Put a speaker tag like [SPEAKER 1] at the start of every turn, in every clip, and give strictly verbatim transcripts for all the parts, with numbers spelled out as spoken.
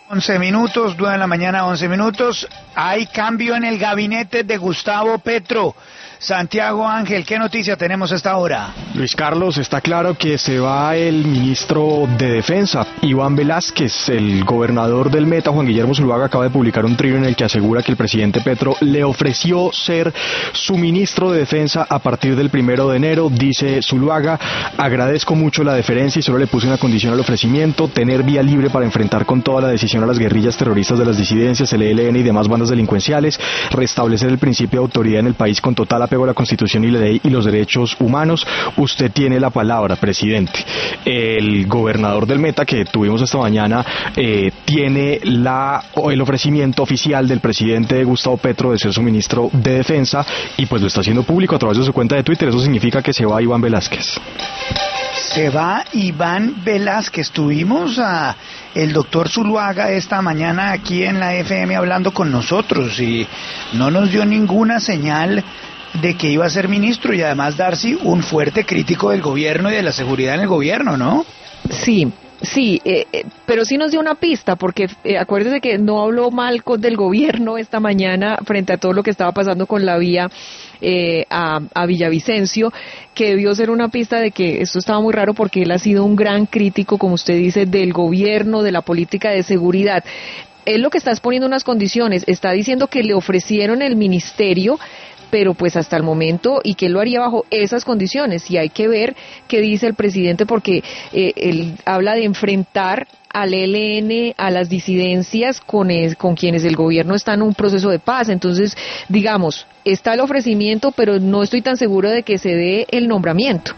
[SPEAKER 1] once minutos, nueve de la mañana, once minutos. Hay cambio en el gabinete de Gustavo Petro. Santiago Ángel, ¿qué noticia tenemos a esta hora?
[SPEAKER 2] Luis Carlos, está claro que se va el ministro de Defensa, Iván Velásquez. El gobernador del Meta, Juan Guillermo Zuluaga, acaba de publicar un trino en el que asegura que el presidente Petro le ofreció ser su ministro de Defensa a partir del primero de enero. Dice Zuluaga: agradezco mucho la deferencia y solo le puse una condición al ofrecimiento: tener vía libre para enfrentar con toda la decisión a las guerrillas terroristas de las disidencias, el E L N y demás bandas delincuenciales, restablecer el principio de autoridad en el país con total apego a la Constitución y la ley y los derechos humanos. Usted tiene la palabra, presidente. El gobernador del Meta, que tuvimos esta mañana, eh, tiene la el ofrecimiento oficial del presidente Gustavo Petro de ser su ministro de Defensa, y pues lo está haciendo público a través de su cuenta de Twitter. Eso significa que se va Iván Velásquez.
[SPEAKER 1] Se va Iván Velásquez. Tuvimos a el doctor Zuluaga esta mañana aquí en la F M hablando con nosotros y no nos dio ninguna señal de que iba a ser ministro, y además Darcy, un fuerte crítico del gobierno y de la seguridad en el gobierno, ¿no?
[SPEAKER 3] Sí. Sí, eh, eh, pero sí nos dio una pista, porque eh, acuérdese que no habló mal con del gobierno esta mañana frente a todo lo que estaba pasando con la vía eh, a, a Villavicencio, que debió ser una pista de que esto estaba muy raro, porque él ha sido un gran crítico, como usted dice, del gobierno, de la política de seguridad. Él lo que está es poniendo unas condiciones, está diciendo que le ofrecieron el ministerio, pero pues hasta el momento, y que él lo haría bajo esas condiciones, y hay que ver qué dice el presidente, porque eh, él habla de enfrentar al E L N, a las disidencias con, es, con quienes el gobierno está en un proceso de paz. Entonces, digamos, está el ofrecimiento, pero no estoy tan seguro de que se dé el nombramiento.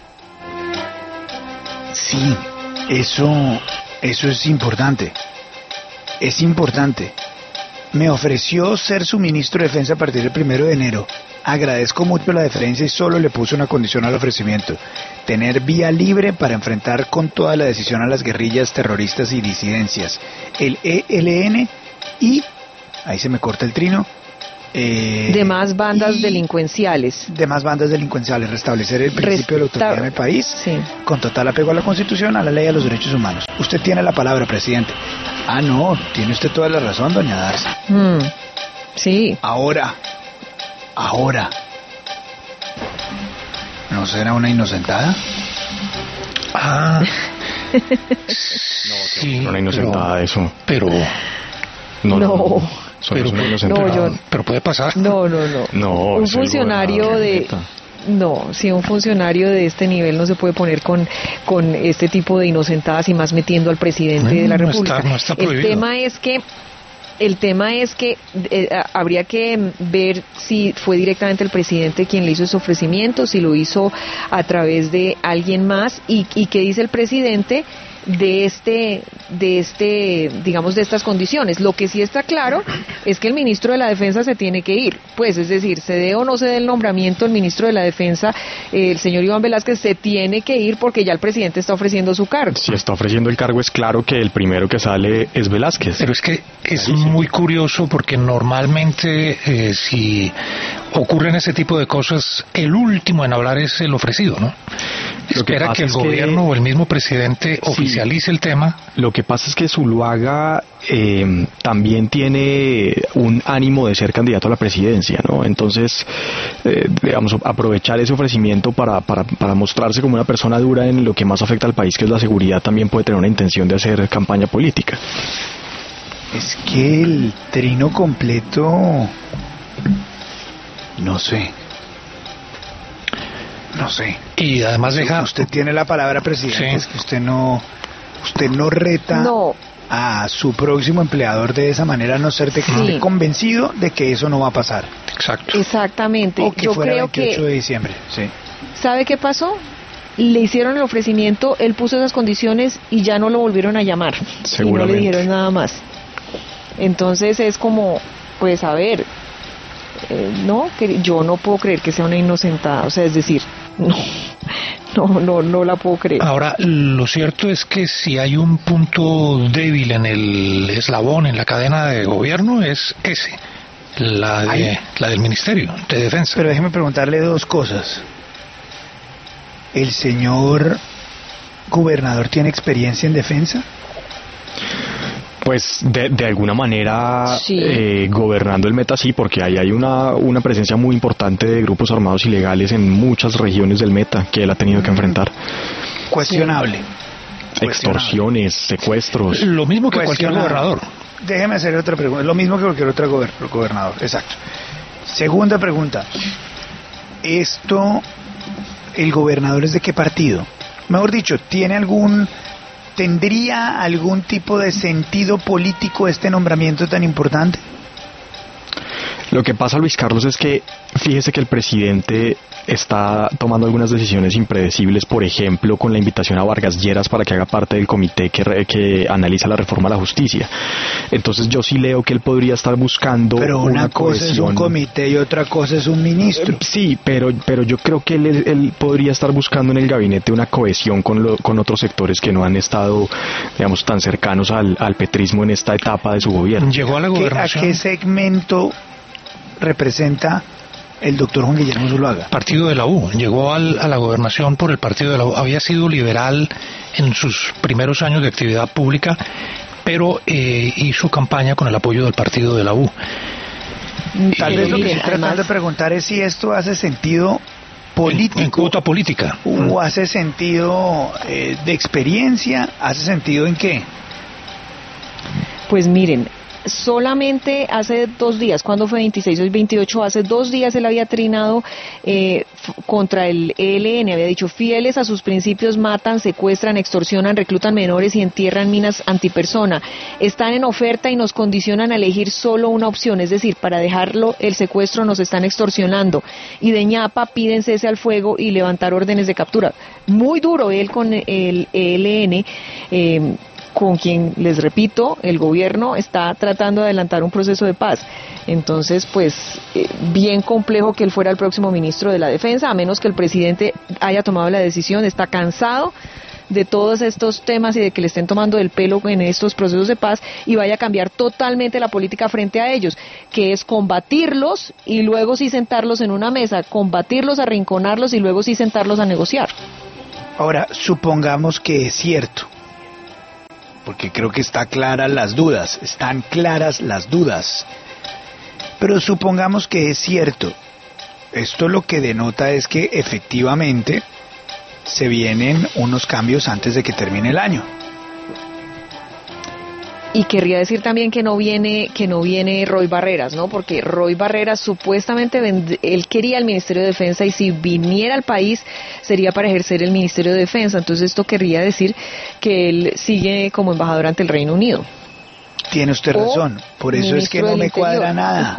[SPEAKER 1] Sí, eso, eso es importante, es importante. Me ofreció ser su ministro de Defensa a partir del primero de enero. Agradezco mucho la deferencia y solo le puse una condición al ofrecimiento: tener vía libre para enfrentar con toda la decisión a las guerrillas terroristas y disidencias, el E L N y, ahí se me corta el trino, eh,
[SPEAKER 3] demás bandas delincuenciales.
[SPEAKER 1] Demás bandas delincuenciales, restablecer el principio Resta- de la autoridad en el país,
[SPEAKER 3] sí,
[SPEAKER 1] con total apego a la Constitución, a la ley y a los derechos humanos. Usted tiene la palabra, presidente. Ah, no, tiene usted toda la razón, doña Darcy.
[SPEAKER 3] Mm, sí.
[SPEAKER 1] Ahora, ahora, ¿no será una inocentada?
[SPEAKER 4] Ah,
[SPEAKER 2] no,
[SPEAKER 4] sí,
[SPEAKER 2] una inocentada,
[SPEAKER 4] pero,
[SPEAKER 2] eso.
[SPEAKER 4] Pero,
[SPEAKER 3] no, no,
[SPEAKER 4] no
[SPEAKER 2] pero,
[SPEAKER 4] pero,
[SPEAKER 3] no, yo,
[SPEAKER 4] pero puede pasar.
[SPEAKER 3] No, no, no.
[SPEAKER 2] No,
[SPEAKER 3] un funcionario de... No, si un funcionario de este nivel no se puede poner con, con este tipo de inocentadas, y más metiendo al presidente
[SPEAKER 4] no,
[SPEAKER 3] de la
[SPEAKER 4] no
[SPEAKER 3] República.
[SPEAKER 4] Está, no está prohibido.
[SPEAKER 3] El tema es que El tema es que eh, habría que ver si fue directamente el presidente quien le hizo ese ofrecimiento, si lo hizo a través de alguien más, y, y qué dice el presidente de este, de este, digamos, de estas condiciones. Lo que sí está claro es que el ministro de la Defensa se tiene que ir, pues, es decir, se dé o no se dé el nombramiento, el ministro de la Defensa, eh, el señor Iván Velásquez, se tiene que ir porque ya el presidente está ofreciendo su cargo.
[SPEAKER 2] Si está ofreciendo el cargo, es claro que el primero que sale es Velásquez.
[SPEAKER 4] Pero es que es
[SPEAKER 2] Ahí sí.
[SPEAKER 4] muy curioso, porque normalmente eh, si ocurren ese tipo de cosas, el último en hablar es el ofrecido, ¿no?
[SPEAKER 2] Lo que
[SPEAKER 4] Espera
[SPEAKER 2] pasa
[SPEAKER 4] que el
[SPEAKER 2] es
[SPEAKER 4] gobierno
[SPEAKER 2] que...
[SPEAKER 4] o el mismo presidente oficialice
[SPEAKER 2] sí.
[SPEAKER 4] el tema.
[SPEAKER 2] Lo que pasa es que Zuluaga eh, también tiene un ánimo de ser candidato a la presidencia, ¿no? Entonces, eh, digamos, aprovechar ese ofrecimiento para, para, para mostrarse como una persona dura en lo que más afecta al país, que es la seguridad, también puede tener una intención de hacer campaña política.
[SPEAKER 1] Es que el trino completo... No sé. No sé.
[SPEAKER 4] Y además deja...
[SPEAKER 1] Usted tiene la palabra, presidente,
[SPEAKER 4] sí.
[SPEAKER 1] Es que usted no... Usted no reta
[SPEAKER 3] no.
[SPEAKER 1] a su próximo empleador de esa manera, a no ser de que sí. esté convencido de que eso no va a pasar.
[SPEAKER 4] Exacto.
[SPEAKER 3] Exactamente.
[SPEAKER 1] O que
[SPEAKER 3] Yo
[SPEAKER 1] fuera
[SPEAKER 3] creo
[SPEAKER 1] veintiocho
[SPEAKER 3] que...
[SPEAKER 1] de diciembre. Sí.
[SPEAKER 3] ¿Sabe qué pasó? Le hicieron el ofrecimiento, él puso esas condiciones y ya no lo volvieron a llamar. Y no le dijeron nada más. Entonces es como, pues a ver, eh, no, que yo no puedo creer que sea una inocentada, o sea, es decir, no, no, no, no la puedo creer.
[SPEAKER 4] Ahora, lo cierto es que si hay un punto débil en el eslabón, en la cadena de gobierno, es ese, la de, la del Ministerio de Defensa.
[SPEAKER 1] Pero déjeme preguntarle dos cosas. ¿El señor gobernador tiene experiencia en defensa?
[SPEAKER 2] Pues de, de alguna manera
[SPEAKER 3] Sí.
[SPEAKER 2] eh, gobernando el Meta sí, porque ahí hay una, una presencia muy importante de grupos armados ilegales en muchas regiones del Meta que él ha tenido que enfrentar.
[SPEAKER 1] Cuestionable.
[SPEAKER 2] Extorsiones, secuestros.
[SPEAKER 4] Lo mismo que cualquier
[SPEAKER 1] Cuestionable.
[SPEAKER 4] gobernador.
[SPEAKER 1] Déjeme hacer otra pregunta. Lo mismo que cualquier otro gober- gobernador. Exacto. Segunda pregunta. ¿Esto, el gobernador es de qué partido? Mejor dicho, ¿tiene algún, tendría algún tipo de sentido político este nombramiento tan importante?
[SPEAKER 2] Lo que pasa, Luis Carlos, es que fíjese que el presidente está tomando algunas decisiones impredecibles, por ejemplo, con la invitación a Vargas Lleras para que haga parte del comité que, re- que analiza la reforma a la justicia. Entonces yo sí leo que él podría estar buscando
[SPEAKER 1] Pero una, cosa es un
[SPEAKER 2] cohesión.
[SPEAKER 1] comité y otra cosa es un ministro.
[SPEAKER 2] Eh, Sí, pero pero yo creo que él, él podría estar buscando en el gabinete una cohesión con, lo, con otros sectores que no han estado, digamos, tan cercanos al, al petrismo en esta etapa de su gobierno.
[SPEAKER 4] Llegó a la
[SPEAKER 1] ¿Qué- ¿A
[SPEAKER 4] gobernación.
[SPEAKER 1] qué segmento representa el doctor Juan Guillermo Zuluaga?
[SPEAKER 4] Partido de la U, llegó al- a la gobernación por el partido de la U, había sido liberal en sus primeros años de actividad pública, pero eh, hizo campaña con el apoyo del partido de la U.
[SPEAKER 1] Tal
[SPEAKER 4] Y-
[SPEAKER 1] vez lo que
[SPEAKER 3] Miren,
[SPEAKER 1] estoy tratando
[SPEAKER 3] además-
[SPEAKER 1] de preguntar es si esto hace sentido
[SPEAKER 4] En,
[SPEAKER 1] político
[SPEAKER 4] en cuota política.
[SPEAKER 1] o hace sentido eh, de experiencia, hace sentido en qué.
[SPEAKER 3] Pues miren, solamente hace dos días, ¿cuándo fue veintiséis o veintiocho? Hace dos días él había trinado eh, f- contra el E L N, había dicho, fieles a sus principios matan, secuestran, extorsionan, reclutan menores y entierran minas antipersona. Están en oferta y nos condicionan a elegir solo una opción, es decir, para dejarlo el secuestro nos están extorsionando. Y de ñapa piden cese al fuego y levantar órdenes de captura. Muy duro él con el E L N, eh, con quien, les repito, el gobierno está tratando de adelantar un proceso de paz. Entonces, pues, eh, bien complejo que él fuera el próximo ministro de la Defensa, a menos que el presidente haya tomado la decisión, está cansado de todos estos temas y de que le estén tomando el pelo en estos procesos de paz y vaya a cambiar totalmente la política frente a ellos, que es combatirlos y luego sí sentarlos en una mesa, combatirlos, arrinconarlos y luego sí sentarlos a negociar.
[SPEAKER 1] Ahora, supongamos que es cierto, porque creo que está claras las dudas, están claras las dudas, pero supongamos que es cierto. Esto lo que denota es que efectivamente se vienen unos cambios antes de que termine el año.
[SPEAKER 3] Y querría decir también que no viene que no viene Roy Barreras, ¿no? Porque Roy Barreras supuestamente vend- él quería el Ministerio de Defensa y si viniera al país sería para ejercer el Ministerio de Defensa. Entonces esto querría decir que él sigue como embajador ante el Reino Unido.
[SPEAKER 1] Tiene usted
[SPEAKER 3] O
[SPEAKER 1] razón, por eso es que
[SPEAKER 3] ministro
[SPEAKER 1] no
[SPEAKER 3] del
[SPEAKER 1] me
[SPEAKER 3] Interior.
[SPEAKER 1] cuadra nada.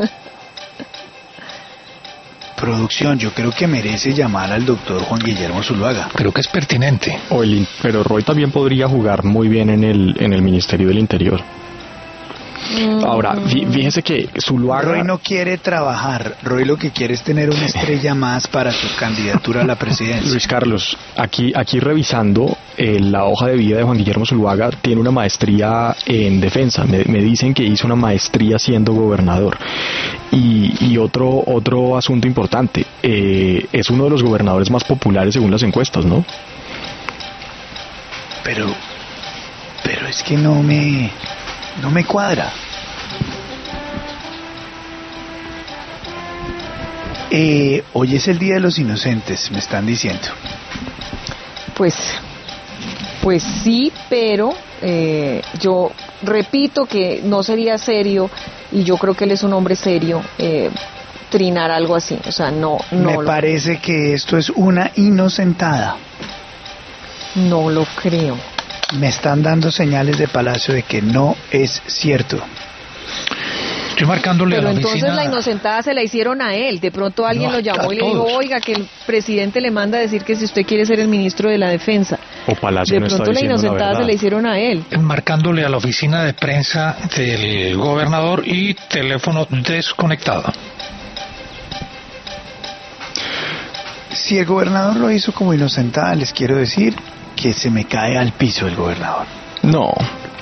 [SPEAKER 1] Producción, yo creo que merece llamar al doctor Juan Guillermo Zuluaga.
[SPEAKER 4] Creo que es pertinente.
[SPEAKER 2] O el in- pero Roy también podría jugar muy bien en el, en el Ministerio del Interior. Ahora, fí- fíjese que Zuluaga...
[SPEAKER 1] Roy no quiere trabajar, Roy lo que quiere es tener una estrella más para su candidatura a la presidencia.
[SPEAKER 2] Luis Carlos, aquí, aquí revisando eh, la hoja de vida de Juan Guillermo Zuluaga, tiene una maestría en defensa. Me, me dicen que hizo una maestría siendo gobernador. Y, y otro, otro asunto importante, eh, es uno de los gobernadores más populares según las encuestas, ¿no?
[SPEAKER 1] Pero, pero es que no me, no me cuadra. Eh, hoy es el Día de los Inocentes, me están diciendo.
[SPEAKER 3] Pues, pues sí, pero eh, yo repito que no sería serio y yo creo que él es un hombre serio eh, trinar algo así, o sea, no, no,
[SPEAKER 1] me
[SPEAKER 3] lo,
[SPEAKER 1] parece que esto es una inocentada.
[SPEAKER 3] no lo creo.
[SPEAKER 1] Me están dando señales de Palacio de que no es cierto.
[SPEAKER 4] Estoy marcándole
[SPEAKER 3] Pero
[SPEAKER 4] a la
[SPEAKER 3] entonces
[SPEAKER 4] oficina.
[SPEAKER 3] la inocentada se la hicieron a él. De pronto alguien
[SPEAKER 4] No,
[SPEAKER 3] lo llamó
[SPEAKER 4] a
[SPEAKER 3] y le dijo,
[SPEAKER 4] todos.
[SPEAKER 3] oiga, que el presidente le manda a decir que si usted quiere ser el ministro de la Defensa.
[SPEAKER 2] O Palacio
[SPEAKER 3] De
[SPEAKER 2] no está
[SPEAKER 3] pronto la
[SPEAKER 2] diciendo la
[SPEAKER 3] inocentada se
[SPEAKER 2] verdad.
[SPEAKER 3] la hicieron a él.
[SPEAKER 4] Marcándole a la oficina de prensa del gobernador y teléfono desconectado.
[SPEAKER 1] Si el gobernador lo hizo como inocentada, les quiero decir que se me cae al piso el gobernador.
[SPEAKER 2] No,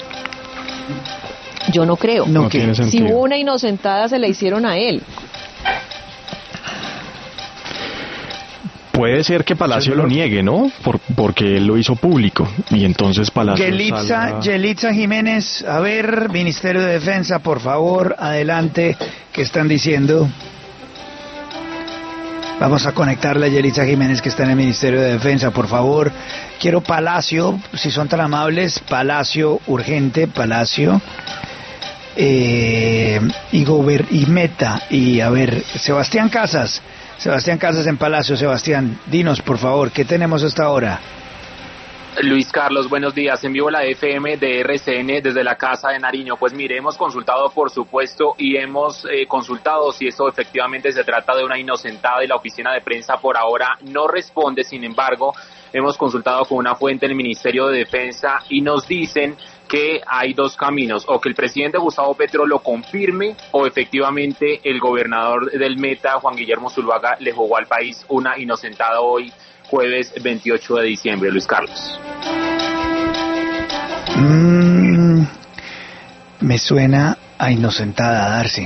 [SPEAKER 3] Yo no creo.
[SPEAKER 1] No,
[SPEAKER 2] no
[SPEAKER 1] que
[SPEAKER 2] tiene
[SPEAKER 3] Si
[SPEAKER 2] sentido.
[SPEAKER 3] hubo una inocentada se la hicieron a él.
[SPEAKER 2] puede ser que Palacio lo niegue, ¿no? Por, porque él lo hizo público y entonces Palacio
[SPEAKER 1] Yelitza,
[SPEAKER 2] salga...
[SPEAKER 1] Yelitza Jiménez, a ver, Ministerio de Defensa, por favor, adelante, ¿qué están diciendo? Vamos a conectarle a Yelitza Jiménez, que está en el Ministerio de Defensa, por favor. Quiero Palacio, si son tan amables, Palacio, urgente, Palacio. Eh, y, gober, y Meta, y a ver, Sebastián Casas, Sebastián Casas en Palacio. Sebastián, dinos, por favor, ¿qué tenemos hasta ahora?
[SPEAKER 5] Luis Carlos, buenos días. En vivo la F M de R C N desde la Casa de Nariño. Pues mire, hemos consultado por supuesto y hemos eh, consultado si esto efectivamente se trata de una inocentada y la oficina de prensa por ahora no responde. Sin embargo, hemos consultado con una fuente del Ministerio de Defensa y nos dicen que hay dos caminos, o que el presidente Gustavo Petro lo confirme o efectivamente el gobernador del Meta, Juan Guillermo Zuluaga, le jugó al país una inocentada hoy, jueves veintiocho de diciembre, Luis Carlos.
[SPEAKER 1] Mm, me suena a inocentada, Darcy.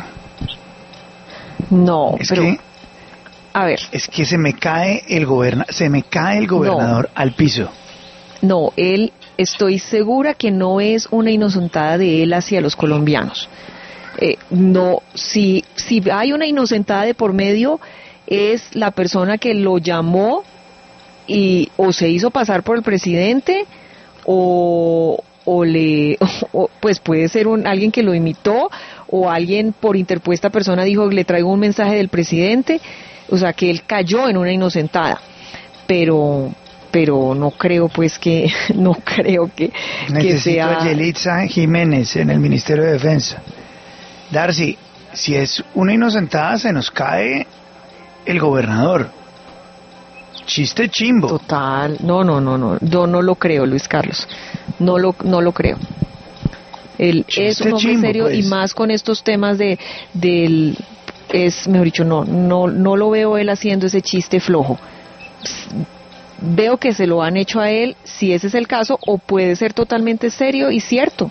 [SPEAKER 3] No,
[SPEAKER 1] es
[SPEAKER 3] pero...
[SPEAKER 1] que,
[SPEAKER 3] a ver.
[SPEAKER 1] Es que se me cae el goberna, se me cae el gobernador no. al piso.
[SPEAKER 3] No, él, estoy segura que no es una inocentada de él hacia los colombianos. Eh, no, si, si hay una inocentada de por medio, es la persona que lo llamó y o se hizo pasar por el presidente o, o le o, pues puede ser un alguien que lo imitó o alguien por interpuesta persona dijo le traigo un mensaje del presidente, o sea que él cayó en una inocentada, pero pero no creo pues que no creo que, que sea.
[SPEAKER 1] Necesito a Yelitza Jiménez en el Ministerio de Defensa. Darcy, si es una inocentada se nos cae el gobernador. Chiste chimbo.
[SPEAKER 3] Total, no, no, no, no, yo no lo creo, Luis Carlos, no lo, no lo creo. Él Chiste es un hombre chimbo, serio pues. Y más con estos temas de, del, es, mejor dicho, no, no, no lo veo él haciendo ese chiste flojo. Veo que se lo han hecho a él, si ese es el caso, o puede ser totalmente serio y cierto.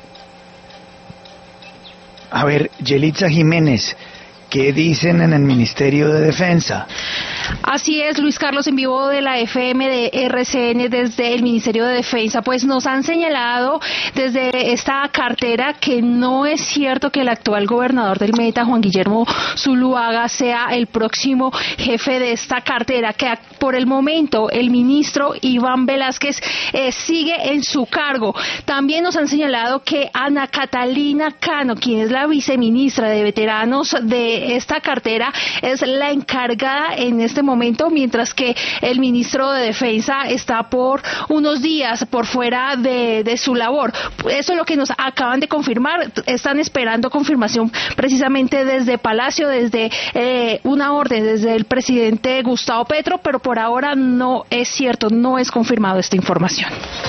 [SPEAKER 1] A ver, Yelitza Jiménez, ¿qué dicen en el Ministerio de Defensa?
[SPEAKER 6] Así es, Luis Carlos, en vivo de la F M de R C N desde el Ministerio de Defensa, pues nos han señalado desde esta cartera que no es cierto que el actual gobernador del Meta, Juan Guillermo Zuluaga, sea el próximo jefe de esta cartera, que por el momento el ministro Iván Velásquez eh, sigue en su cargo. También nos han señalado que Ana Catalina Cano, quien es la viceministra de veteranos de esta cartera, es la encargada en este momento, mientras que el ministro de Defensa está por unos días por fuera de, de su labor. Eso es lo que nos acaban de confirmar. Están esperando confirmación precisamente desde Palacio, desde eh, una orden desde el presidente Gustavo Petro, pero por ahora no es cierto, no es confirmado esta información.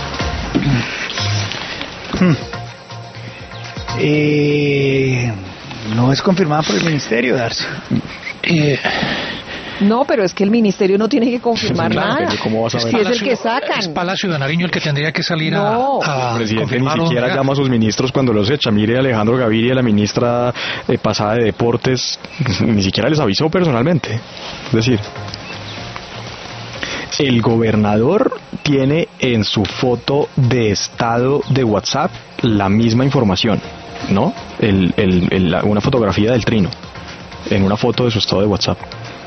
[SPEAKER 1] Eh, no es confirmada por el ministerio, Darcy.
[SPEAKER 4] Eh...
[SPEAKER 3] No, pero es que el ministerio no tiene que confirmar
[SPEAKER 2] claro,
[SPEAKER 3] nada.
[SPEAKER 2] ¿cómo vas a ver?
[SPEAKER 3] Si es el que sacan.
[SPEAKER 4] Es Palacio de Nariño el que tendría que salir
[SPEAKER 3] no.
[SPEAKER 4] a, a
[SPEAKER 2] el presidente ni siquiera
[SPEAKER 4] un...
[SPEAKER 2] llama a sus ministros cuando los echa. Mire, Alejandro Gaviria, la ministra eh, pasada de Deportes, ni siquiera les avisó personalmente. Es decir, el gobernador tiene en su foto de estado de WhatsApp la misma información, ¿no? El, el, el, una fotografía del Trino en una foto de su estado de WhatsApp.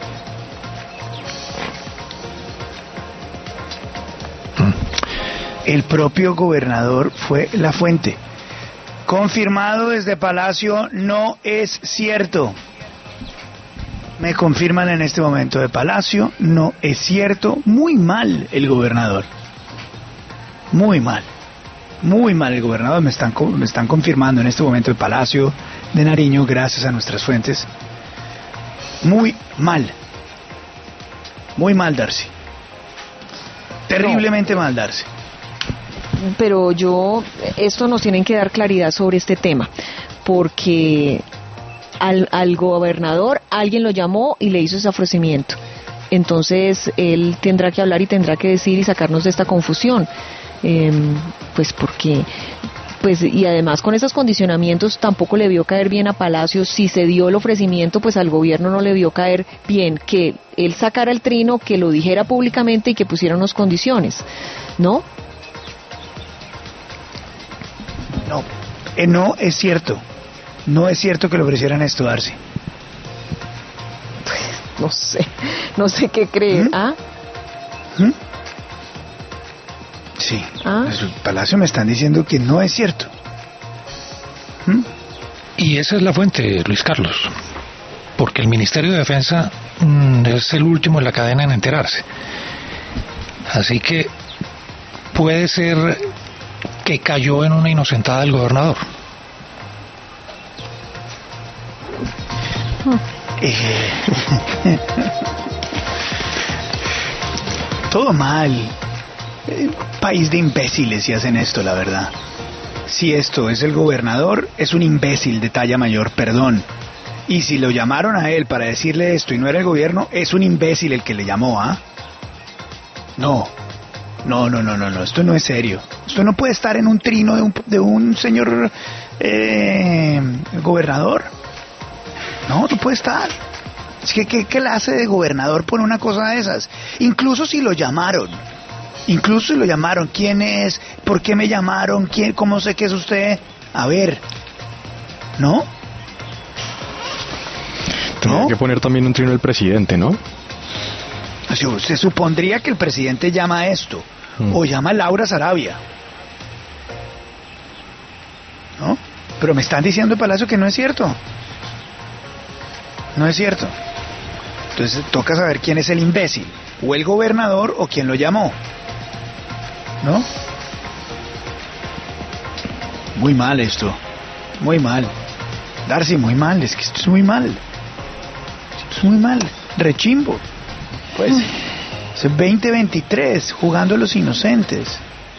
[SPEAKER 1] El propio gobernador fue la fuente. Confirmado desde Palacio, no es cierto. Me confirman en este momento de Palacio, no es cierto. Muy mal el gobernador. Muy mal. Muy mal el gobernador. Me están, me están confirmando en este momento de Palacio de Nariño, gracias a nuestras fuentes. Muy mal. Muy mal, Darcy. Terriblemente mal, Darcy.
[SPEAKER 3] Pero yo, esto nos tienen que dar claridad sobre este tema, porque al, al gobernador alguien lo llamó y le hizo ese ofrecimiento. Entonces él tendrá que hablar y tendrá que decir y sacarnos de esta confusión, eh, pues porque pues y además con esos condicionamientos tampoco le vio caer bien a Palacios. Si se dio el ofrecimiento, pues al gobierno no le vio caer bien que él sacara el trino, que lo dijera públicamente y que pusiera unas condiciones, ¿no?
[SPEAKER 1] No, eh, no es cierto. No es cierto que le ofrecieran esto, Darcy.
[SPEAKER 3] No sé, no sé qué creer.
[SPEAKER 1] ¿Mm?
[SPEAKER 3] ¿Ah?
[SPEAKER 1] ¿Mm? Sí,
[SPEAKER 3] ¿Ah?
[SPEAKER 1] el Palacio me están diciendo que no es cierto. ¿Mm?
[SPEAKER 4] Y esa es la fuente, Luis Carlos, porque el Ministerio de Defensa mmm, es el último en la cadena en enterarse. Así que puede ser que cayó en una inocentada del gobernador.
[SPEAKER 1] Eh, todo mal. Eh, país de imbéciles si hacen esto, la verdad. Si esto es el gobernador, es un imbécil de talla mayor, perdón. Y si lo llamaron a él para decirle esto y no era el gobierno, es un imbécil el que le llamó, ¿ah? No. No, no, no, no, no, esto no es serio. Esto no puede estar en un trino de un, de un señor eh, gobernador. No, no puede estar. Es que ¿qué clase de gobernador pone una cosa de esas? Incluso si lo llamaron. Incluso si lo llamaron. ¿Quién es? ¿Por qué me llamaron? ¿Quién? ¿Cómo sé que es usted? A ver. ¿No?
[SPEAKER 2] Tendría
[SPEAKER 1] ¿No?
[SPEAKER 2] que poner también un trino el presidente, ¿no?
[SPEAKER 1] Se supondría que el presidente llama a esto. Mm. O llama a Laura Sarabia. ¿No? Pero me están diciendo en Palacio que no es cierto. No es cierto. Entonces toca saber quién es el imbécil, o el gobernador o quién lo llamó. ¿No? Muy mal esto. Muy mal. Darcy, muy mal. Es que esto es muy mal. Esto es muy mal. Rechimbo. Pues es veinte veintitrés, jugando a los inocentes.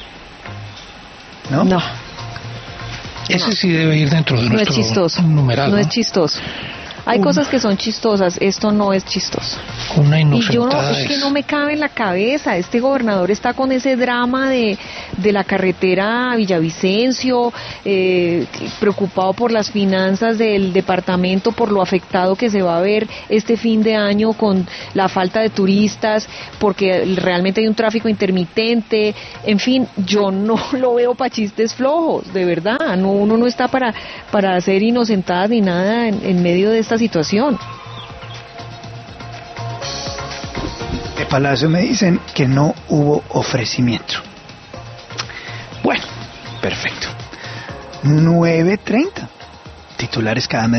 [SPEAKER 1] ¿No?
[SPEAKER 3] No.
[SPEAKER 4] Ese
[SPEAKER 3] no.
[SPEAKER 4] sí debe ir dentro de
[SPEAKER 3] no
[SPEAKER 4] nuestro
[SPEAKER 3] es chistoso.
[SPEAKER 4] numeral.
[SPEAKER 3] No,
[SPEAKER 4] ¿no?
[SPEAKER 3] es chistoso. Hay Una. cosas que son chistosas, esto no es chistoso.
[SPEAKER 4] Una
[SPEAKER 3] y yo no,
[SPEAKER 4] es
[SPEAKER 3] es que no me cabe en la cabeza, este gobernador está con ese drama de, de la carretera a Villavicencio, eh, preocupado por las finanzas del departamento, por lo afectado que se va a ver este fin de año con la falta de turistas, porque realmente hay un tráfico intermitente, en fin, yo no lo veo para chistes flojos, de verdad, no, uno no está para, para hacer inocentadas ni nada en, en medio de esta situación.
[SPEAKER 1] De Palacio me dicen que no hubo ofrecimiento. Bueno, perfecto. nueve treinta. Titulares cada media.